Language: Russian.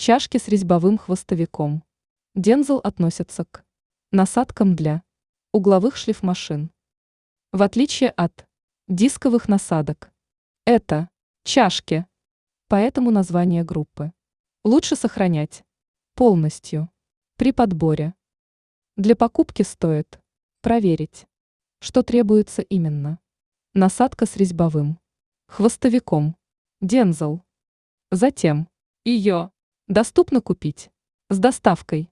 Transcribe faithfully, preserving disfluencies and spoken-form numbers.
Чашки с резьбовым хвостовиком. Дензел относится к насадкам для угловых шлифмашин. В отличие от дисковых насадок, это чашки, поэтому название группы лучше сохранять полностью при подборе. Для покупки стоит проверить, что требуется именно. Насадка с резьбовым хвостовиком. Дензел. Затем ее доступно купить с доставкой.